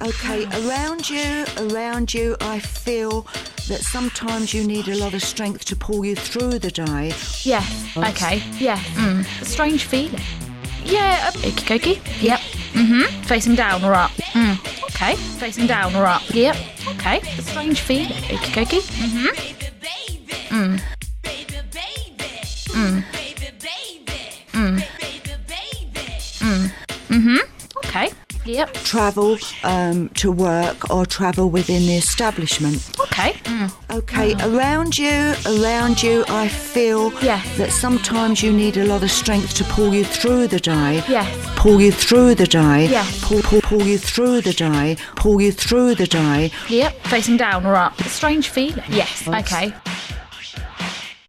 Okay, around you, I feel that sometimes you need a lot of strength to pull you through the day. Yeah, okay, yeah. A strange feeling. Yeah, okie dokie. Yep. Facing down or up. Okay, facing down or up. Yep. Okay, a strange feeling. Okie dokie. Okay. Yep. Travel to work or travel within the establishment. Okay. Okay, around you, I feel that sometimes you need a lot of strength to pull you through the day. Yes. Pull you through the day. Yes. Pull you through the day. Pull you through the day. Yep. Facing down or up. A strange feeling. Yes. Okay.